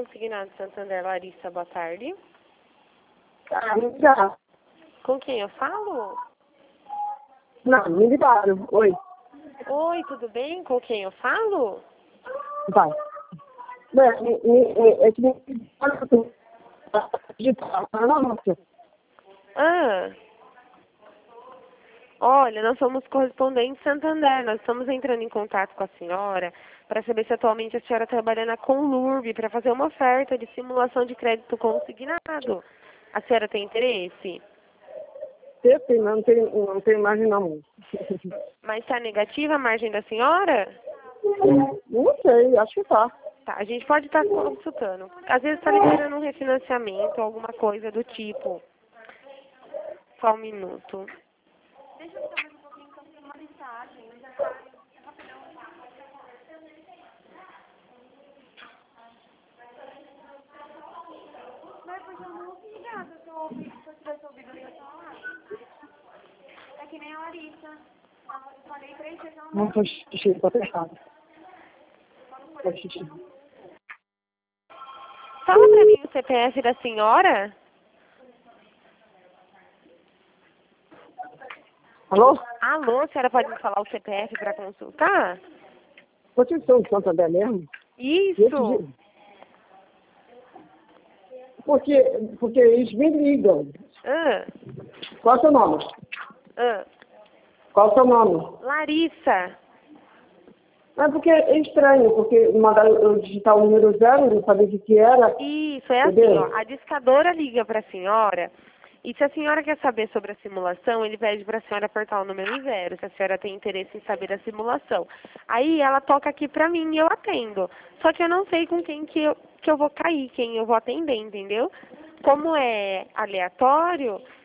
Consignado Santander, Larissa, boa tarde. Ah, me ligaram. Com quem eu falo? Não, me ligaram. Oi. Oi, tudo bem? Com quem eu falo? Vai. É que me Ah, olha, nós somos correspondentes Santander. Nós estamos entrando em contato com a senhora para saber se atualmente a senhora trabalha na Conlurb para fazer uma oferta de simulação de crédito consignado. A senhora tem interesse? não tem margem não. Mas está negativa a margem da senhora? Não sei, acho que tá. Tá, a gente pode estar consultando. Às vezes está liberando um refinanciamento, alguma coisa do tipo. Só um minuto. Deixa eu só mais um pouquinho, que eu tenho uma listagem. Eu já rapidão. Mas porque eu não ouvi nada. Se eu tivesse ouvido, eu ia falar. É que nem a Larissa. Eu falei 3 vezes, ela não... Não foi xixi, tá fechado. Foi xixi. Fala pra mim o CPF da senhora. Alô? Alô, a senhora pode me falar o CPF para consultar? Vocês são de Santander mesmo? Isso. Porque eles me ligam. Ah, Qual é o seu nome? ah. Qual é o seu nome? Larissa. É porque é estranho, porque mandaram eu digitar o número 0, não sabia o que era. Isso, é Entendeu? assim, ó. A discadora liga para a senhora e se a senhora quer saber sobre a simulação, ele pede para a senhora apertar o número 0, se a senhora tem interesse em saber a simulação. Aí ela toca aqui para mim e eu atendo. Só que eu não sei com quem que eu vou cair, quem eu vou atender, entendeu? Como é aleatório,